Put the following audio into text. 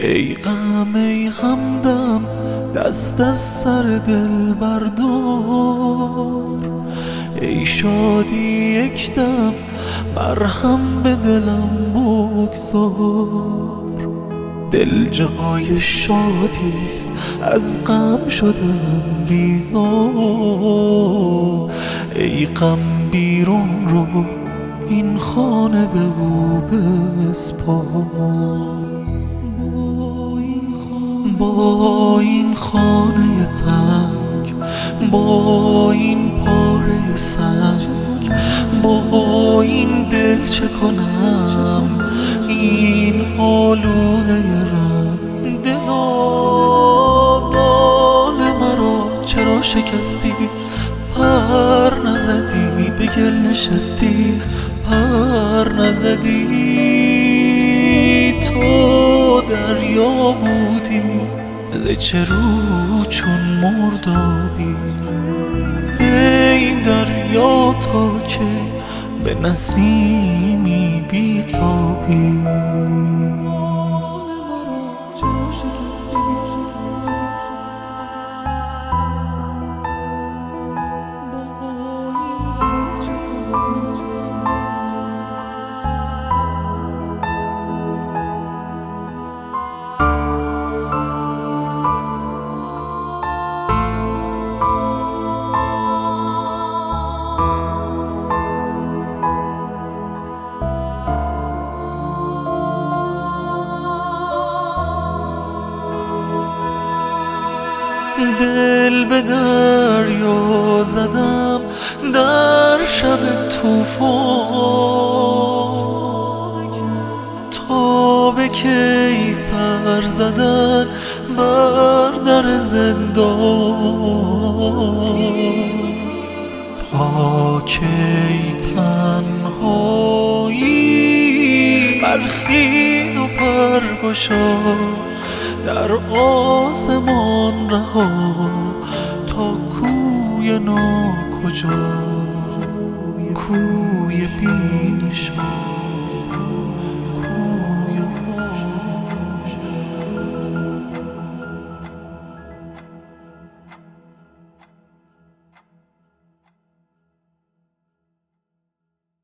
ای غم ای همدم دست از سر دل بردار، ای شادی یک دم مرهم به دلم بگذار. دل جای شادیست از غم شدم بیزار، ای غم بیرون رو این خانه به او بسپار. با این خانه تنگ، با این پاره سنگ، با این دل چه کنم این آلوده رنگ. دلا بال مرا چرا شکستی، پر نزدی به گل نشستی، پر نزدی. تو دریا بودی ز چه رو چون مردابی، ای دریا تا که به نسیمی بیتابی. دل به دریا زدم در شب طوفان، تا به کی سر زدن بر در زندان. تا کی تنهایی برخیز و پرگشا، در آسمان رها تا کوی ناکجا، کوی بینشان.